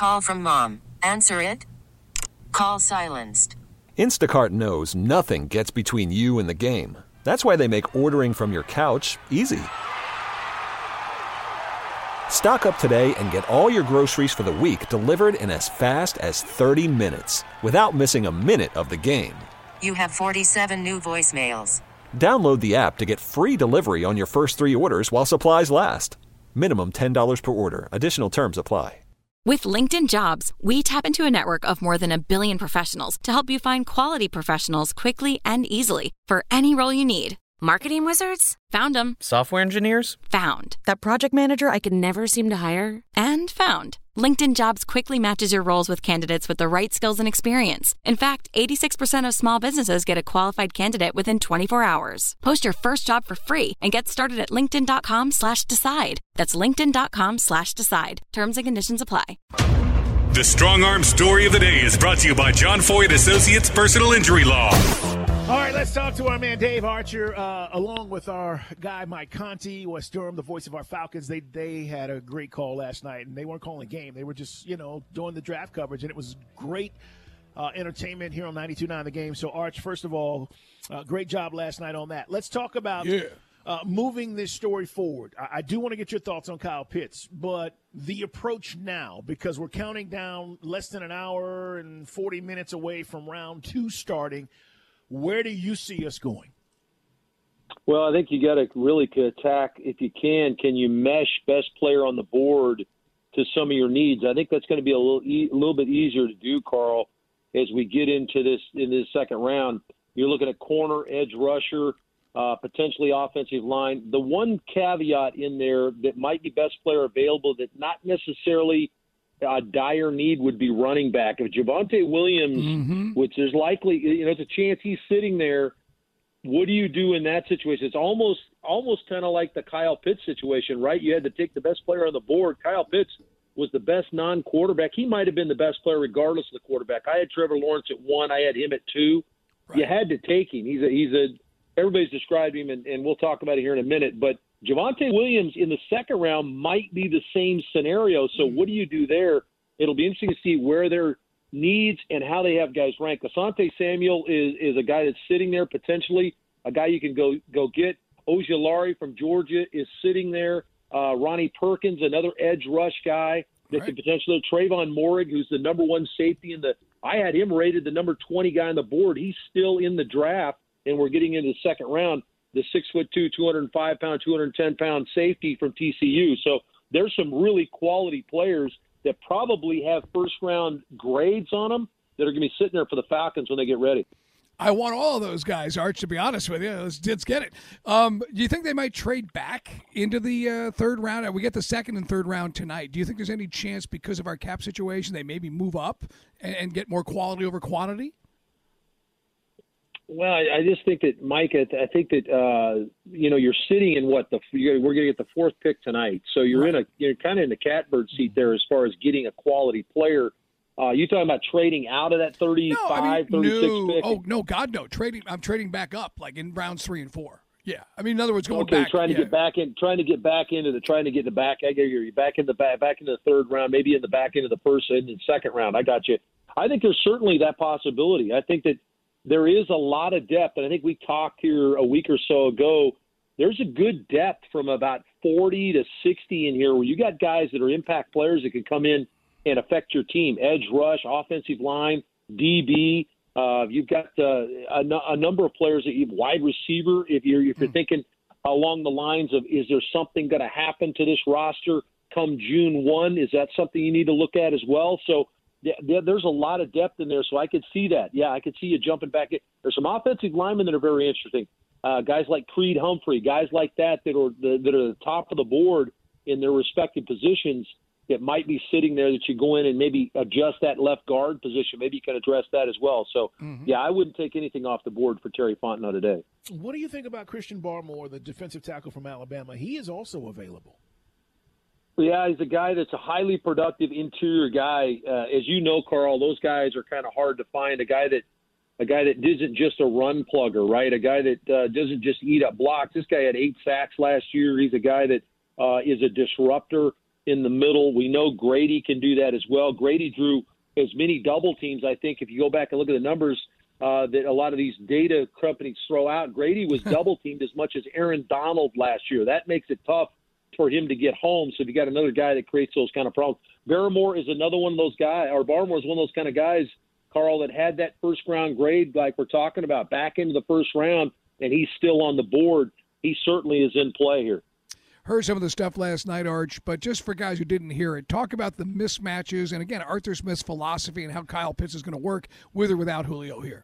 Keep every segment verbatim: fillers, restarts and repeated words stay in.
Call from mom. Answer it. Call silenced. Instacart knows nothing gets between you and the game. That's why they make ordering from your couch easy. Stock up today and get all your groceries for the week delivered in as fast as thirty minutes without missing a minute of the game. You have forty-seven new voicemails. Download the app to get free delivery on your first three orders while supplies last. Minimum ten dollars per order. Additional terms apply. With LinkedIn Jobs, we tap into a network of more than a billion professionals to help you find quality professionals quickly and easily for any role you need. Marketing wizards? Found them. Software engineers? Found. That project manager I could never seem to hire? And found. LinkedIn Jobs quickly matches your roles with candidates with the right skills and experience. In fact, eighty-six percent of small businesses get a qualified candidate within twenty-four hours. Post your first job for free and get started at linkedin.com slash decide. That's linkedin.com slash decide. Terms and conditions apply. The Strong Arm Story of the Day is brought to you by John Foyd Associates Personal Injury Law. All right, let's talk to our man Dave Archer, uh, along with our guy Mike Conti, West Durham, the voice of our Falcons. They they had a great call last night, and they weren't calling a game. They were just, you know, doing the draft coverage, and it was great uh, entertainment here on ninety-two point nine The Game. So, Arch, first of all, uh, great job last night on that. Let's talk about yeah. uh, moving this story forward. I, I do want to get your thoughts on Kyle Pitts, but the approach now, because we're counting down less than an hour and forty minutes away from round two starting, where do you see us going? Well, I think you got to really attack, if you can, can you mesh best player on the board to some of your needs? I think that's going to be a little e- a little bit easier to do, Carl, as we get into this in this second round. You're looking at corner, edge rusher, uh, potentially offensive line. The one caveat in there that might be best player available that not necessarily a dire need would be running back. If Javonte Williams, mm-hmm. which there's likely, you know, it's a chance he's sitting there, what do you do in that situation? It's almost almost kind of like the Kyle Pitts situation, right? You had to take the best player on the board. Kyle Pitts was the best non-quarterback. He might have been the best player regardless of the quarterback. I had Trevor Lawrence at one. I had him at two. Right. You had to take him. He's a, he's a, everybody's described him, and, and we'll talk about it here in a minute, but Javonte Williams in the second round might be the same scenario. So what do you do there? It'll be interesting to see where their needs and how they have guys ranked. Asante Samuel is, is a guy that's sitting there potentially, a guy you can go go get. Ojulari from Georgia is sitting there. Uh, Ronnie Perkins, another edge rush guy that right. could potentially. Trayvon Morig, who's the number one safety in the. I had him rated the number twenty guy on the board. He's still in the draft, and we're getting into the second round. The six foot two, two hundred five pound, two hundred ten pound safety from T C U. So there's some really quality players that probably have first round grades on them that are going to be sitting there for the Falcons when they get ready. I want all of those guys, Arch, to be honest with you. Let's, let's get it. Um, do you think they might trade back into the uh, third round? We get the second and third round tonight. Do you think there's any chance because of our cap situation they maybe move up and, and get more quality over quantity? Well, I, I just think that, Mike, I, I think that, uh, you know, you're sitting in what, the you're, we're going to get the fourth pick tonight. So you're right. in a you're kind of in the catbird seat there as far as getting a quality player. Uh, you talking about trading out of that thirty-five, no, I mean, thirty-six no. pick? Oh, no, God, no. Trading. I'm trading back up, like in rounds three and four. Yeah, I mean, in other words, going okay, back. trying to yeah. get back in, trying to get back into the, trying to get the back. I get you. Back in the back, back into the third round, maybe in the back end of the first and the second round. I got you. I think there's certainly that possibility. I think that there is a lot of depth, and I think we talked here a week or so ago. There's a good depth from about forty to sixty in here, where you got guys that are impact players that can come in and affect your team. Edge rush, offensive line, D B. Uh, you've got uh, a, a number of players that you wide receiver. If you're if you're mm. thinking along the lines of, is there something going to happen to this roster come June first? Is that something you need to look at as well? So yeah, there's a lot of depth in there. So I could see that. Yeah, I could see you jumping back in. There's some offensive linemen that are very interesting. Uh, guys like Creed Humphrey, guys like that that are the, that are the top of the board in their respective positions. That might be sitting there that you go in and maybe adjust that left guard position. Maybe you can address that as well. So, mm-hmm. yeah, I wouldn't take anything off the board for Terry Fontenot today. What do you think about Christian Barmore, the defensive tackle from Alabama? He is also available. Yeah, he's a guy that's a highly productive interior guy. Uh, as you know, Carl, those guys are kind of hard to find. A guy that a guy that isn't just a run plugger, right? A guy that uh, doesn't just eat up blocks. This guy had eight sacks last year. He's a guy that uh, is a disruptor. in the middle. We know Grady can do that as well. Grady drew as many double teams, I think, if you go back and look at the numbers uh, that a lot of these data companies throw out. Grady was double teamed as much as Aaron Donald last year. That makes it tough for him to get home. So if you got another guy that creates those kind of problems. Barrymore is another one of those guys, or Barrymore is one of those kind of guys, Carl, that had that first round grade like we're talking about back into the first round, and he's still on the board. He certainly is in play here. Heard some of the stuff last night, Arch, but just for guys who didn't hear it, talk about the mismatches and, again, Arthur Smith's philosophy and how Kyle Pitts is going to work with or without Julio here.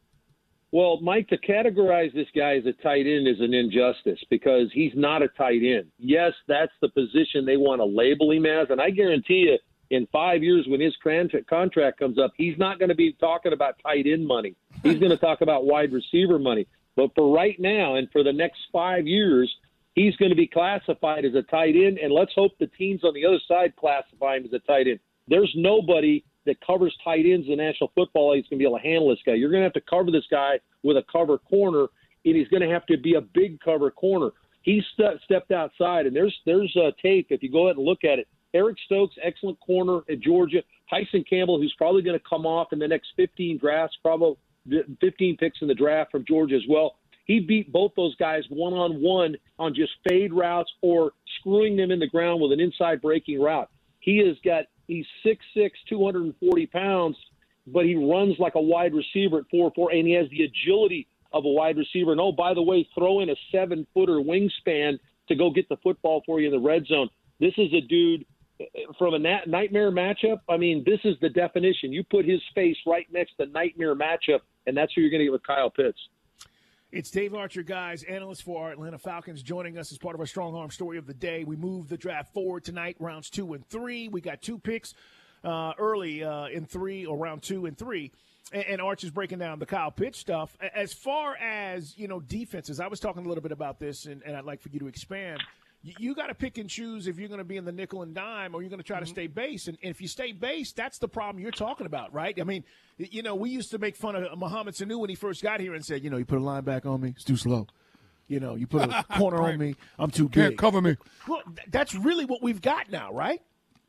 Well, Mike, to categorize this guy as a tight end is an injustice because he's not a tight end. Yes, that's the position they want to label him as, and I guarantee you in five years when his contract comes up, he's not going to be talking about tight end money. He's going to talk about wide receiver money. But for right now and for the next five years, he's going to be classified as a tight end, and let's hope the teams on the other side classify him as a tight end. There's nobody that covers tight ends in the National Football League who's going to be able to handle this guy. You're going to have to cover this guy with a cover corner, and he's going to have to be a big cover corner. He st- stepped outside, and there's there's a tape. If you go ahead and look at it, Eric Stokes, excellent corner at Georgia. Tyson Campbell, who's probably going to come off in the next fifteen drafts, probably fifteen picks in the draft from Georgia as well. He beat both those guys one-on-one on just fade routes or screwing them in the ground with an inside breaking route. He has got he's six six, two hundred forty pounds, but he runs like a wide receiver at four four, and he has the agility of a wide receiver. And, oh, by the way, throw in a seven-footer wingspan to go get the football for you in the red zone. This is a dude from a nat- nightmare matchup. I mean, this is the definition. You put his face right next to the nightmare matchup, and that's who you're going to get with Kyle Pitts. It's Dave Archer, guys, analyst for our Atlanta Falcons, joining us as part of our Strong Arm Story of the Day. We moved the draft forward tonight, rounds two and three. We got two picks uh, early uh, in three, or round two and three. And, and Arch is breaking down the Kyle Pitts stuff. As far as, you know, defenses, I was talking a little bit about this, and, and I'd like for you to expand. You, you got to pick and choose if you're going to be in the nickel and dime or you're going to try to stay base. And, and if you stay base, that's the problem you're talking about, right? I mean, you know, we used to make fun of Mohamed Sanu when he first got here and said, you know, you put a linebacker on me, it's too slow. You know, you put a corner on me, I'm too big. Can't cover me. Well, th- that's really what we've got now, right?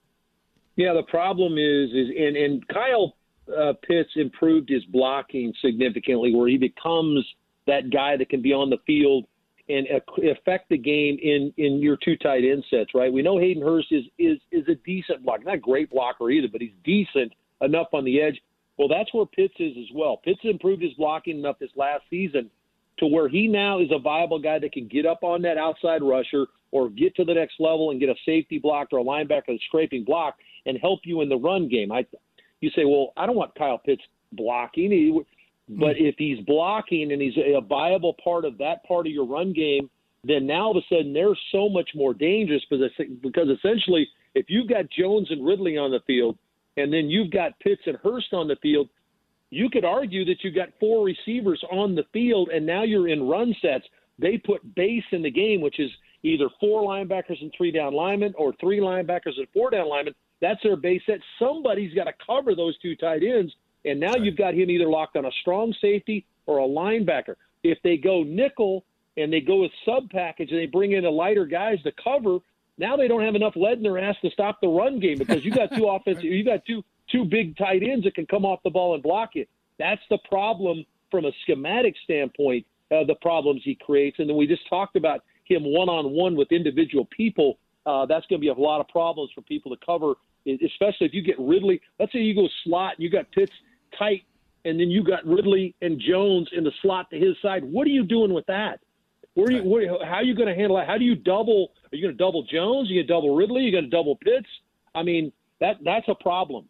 Yeah, the problem is, is and, and Kyle uh, Pitts improved his blocking significantly where he becomes that guy that can be on the field and affect the game in, in your two tight end sets, right? We know Hayden Hurst is, is, is a decent blocker. Not a great blocker either, but he's decent enough on the edge. Well, that's where Pitts is as well. Pitts improved his blocking enough this last season to where he now is a viable guy that can get up on that outside rusher or get to the next level and get a safety block or a linebacker that's scraping block and help you in the run game. I, you say, well, I don't want Kyle Pitts blocking. He, But if he's blocking and he's a viable part of that part of your run game, then now all of a sudden they're so much more dangerous because, because essentially if you've got Jones and Ridley on the field and then you've got Pitts and Hurst on the field, you could argue that you've got four receivers on the field and now you're in run sets. They put base in the game, which is either four linebackers and three down linemen or three linebackers and four down linemen. That's their base set. Somebody's got to cover those two tight ends. And now you've got him either locked on a strong safety or a linebacker. If they go nickel and they go with sub package and they bring in the lighter guys to cover, now they don't have enough lead in their ass to stop the run game because you got two offensive, you got two two big tight ends that can come off the ball and block it. That's the problem from a schematic standpoint. Uh, the problems he creates, and then we just talked about him one on one with individual people. Uh, that's going to be a lot of problems for people to cover, especially if you get Ridley. Let's say you go slot and you got Pitts tight, and then you got Ridley and Jones in the slot to his side. What are you doing with that? Where are you, where, how are you going to handle that? How do you double? Are you going to double Jones? Are you going to double Ridley? Are you going to double Pitts? I mean, that that's a problem.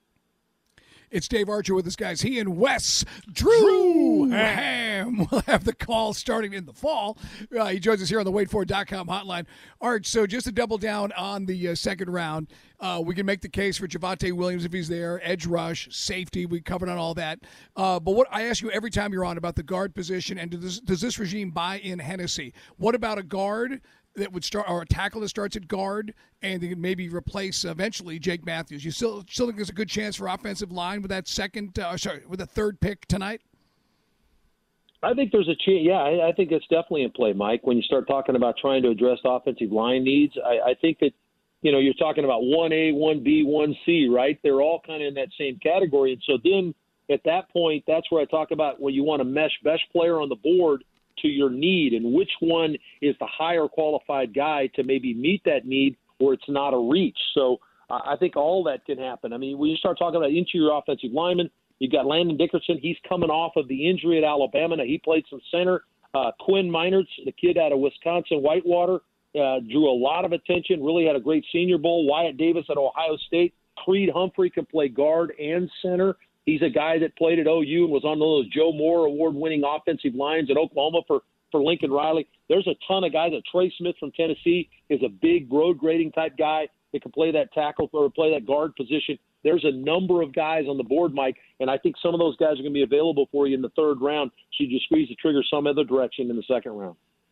It's Dave Archer with us, guys. He and Wes Drew Ham will have the call starting in the fall. Uh, he joins us here on the wait for dot com hotline. Arch, so just to double down on the uh, second round, uh, we can make the case for Javonte Williams if he's there, edge rush, safety. We covered on all that. Uh, but what I ask you every time you're on about the guard position, and does this, does this regime buy in Hennessy? What about a guard that would start, or a tackle that starts at guard, and they could maybe replace eventually Jake Matthews? You still still think there's a good chance for offensive line with that second, uh, sorry, with the third pick tonight? I think there's a chance. Yeah, I, I think it's definitely in play, Mike. When you start talking about trying to address offensive line needs, I, I think that you know, you're talking about one A, one B, one C, right? They're all kind of in that same category. And so then at that point, that's where I talk about when you want to mesh best player on the board to your need and which one is the higher qualified guy to maybe meet that need where it's not a reach. So uh, I think all that can happen. I mean, when you start talking about interior offensive linemen, you've got Landon Dickerson. He's coming off of the injury at Alabama. Now, he played some center. Uh, Quinn Meinerz, the kid out of Wisconsin, Whitewater, uh, drew a lot of attention, really had a great Senior Bowl. Wyatt Davis at Ohio State. Creed Humphrey can play guard and center. He's a guy that played at O U and was on those Joe Moore award-winning offensive lines at Oklahoma for, for Lincoln Riley. There's a ton of guys. Trey Smith from Tennessee is a big road grading type guy that can play that tackle or play that guard position. There's a number of guys on the board, Mike, and I think some of those guys are going to be available for you in the third round should you squeeze the trigger some other direction in the second round.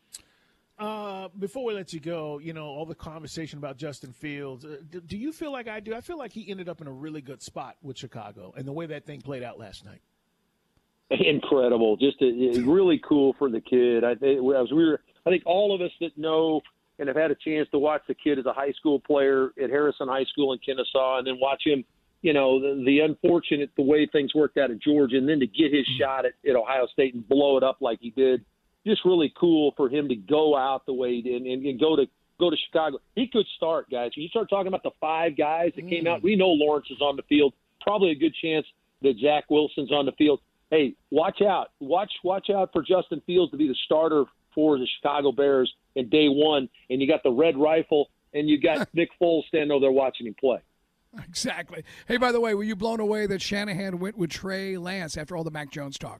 Uh, before we let you go, you know, all the conversation about Justin Fields, uh, do, do you feel like I do? I feel like he ended up in a really good spot with Chicago and the way that thing played out last night. Incredible. Just a, a really cool for the kid. I think, as we were, I think all of us that know and have had a chance to watch the kid as a high school player at Harrison High School in Kennesaw and then watch him, you know, the, the unfortunate, the way things worked out at Georgia, and then to get his shot at, at Ohio State and blow it up like he did, just really cool for him to go out the way he did and, and go to go to Chicago. He could start, guys. When you start talking about the five guys that mm. came out, we know Lawrence is on the field. Probably a good chance that Zach Wilson's on the field. Hey, watch out. Watch watch out for Justin Fields to be the starter for the Chicago Bears in day one. And you got the red rifle, and you got Nick Foles standing over there watching him play. Exactly. Hey, by the way, were you blown away that Shanahan went with Trey Lance after all the Mac Jones talk?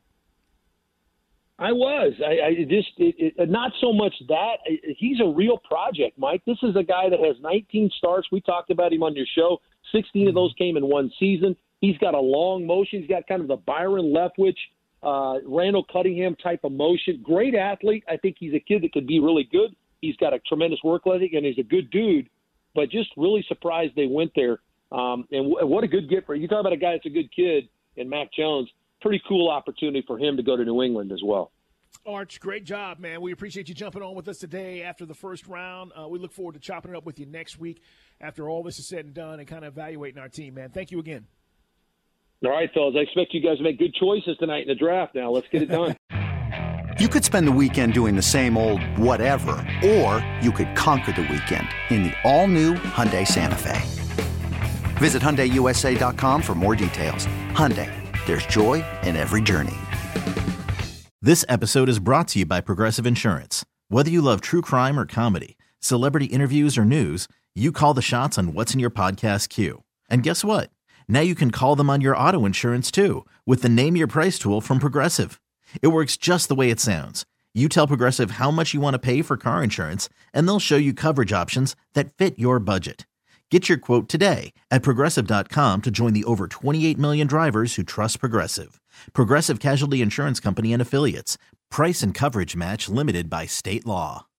I was. I, I just it, it, not so much that. He's a real project, Mike. This is a guy that has nineteen starts. We talked about him on your show. sixteen of those came in one season. He's got a long motion. He's got kind of the Byron Leftwich, uh, Randall Cunningham type of motion. Great athlete. I think he's a kid that could be really good. He's got a tremendous work ethic, and he's a good dude. But just really surprised they went there. Um, and w- what a good get for you. Talk about a guy that's a good kid in Mac Jones. Pretty cool opportunity for him to go to New England as well. Arch, great job, man. We appreciate you jumping on with us today after the first round. Uh, we look forward to chopping it up with you next week after all this is said and done and kind of evaluating our team, man. Thank you again. All right, fellas. I expect you guys to make good choices tonight in the draft now. Let's get it done. You could spend the weekend doing the same old whatever, or you could conquer the weekend in the all-new Hyundai Santa Fe. Visit Hyundai U S A dot com for more details. Hyundai, there's joy in every journey. This episode is brought to you by Progressive Insurance. Whether you love true crime or comedy, celebrity interviews or news, you call the shots on what's in your podcast queue. And guess what? Now you can call them on your auto insurance too with the Name Your Price tool from Progressive. It works just the way it sounds. You tell Progressive how much you want to pay for car insurance, and they'll show you coverage options that fit your budget. Get your quote today at Progressive dot com to join the over twenty-eight million drivers who trust Progressive. Progressive Casualty Insurance Company and Affiliates. Price and coverage match limited by state law.